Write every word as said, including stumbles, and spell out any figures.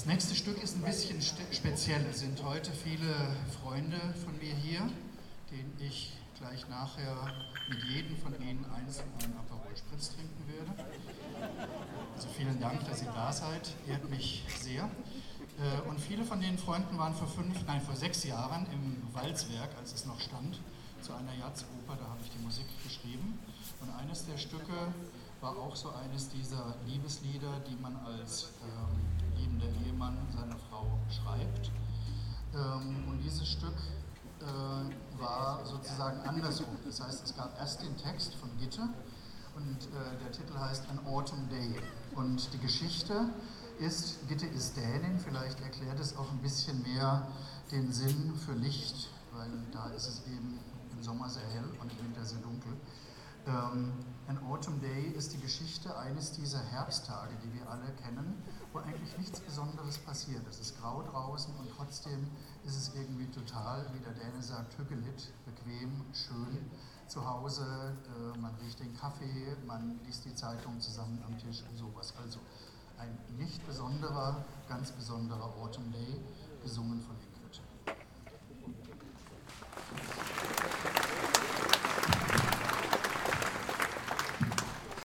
Das nächste Stück ist ein bisschen speziell. Es sind heute viele Freunde von mir hier, denen ich gleich nachher mit jedem von Ihnen einzeln einen Aperol Spritz trinken werde. Also vielen Dank, dass ihr da seid, ehrt mich sehr. Und viele von den Freunden waren vor fünf, nein, vor sechs Jahren im Walzwerk, als es noch stand, zu einer Jazzoper, da habe ich die Musik geschrieben. Und eines der Stücke war auch so eines dieser Liebeslieder, die man als ähm, liebender Ehemann seiner Frau schreibt. Ähm, und dieses Stück äh, war sozusagen andersrum. Das heißt, es gab erst den Text von Gitte und äh, der Titel heißt An Autumn Day. Und die Geschichte ist, Gitte ist Dänin, vielleicht erklärt es auch ein bisschen mehr den Sinn für Licht, weil da ist es eben im Sommer sehr hell und im Winter sehr dunkel. Ähm, An Autumn Day ist die Geschichte eines dieser Herbsttage, die wir alle kennen, wo eigentlich nichts Besonderes passiert. Es ist grau draußen und trotzdem ist es irgendwie total, wie der Däne sagt, hyggeligt, bequem, schön zu Hause. Äh, man riecht den Kaffee, man liest die Zeitung zusammen am Tisch und sowas. Also ein nicht besonderer, ganz besonderer Autumn Day, gesungen von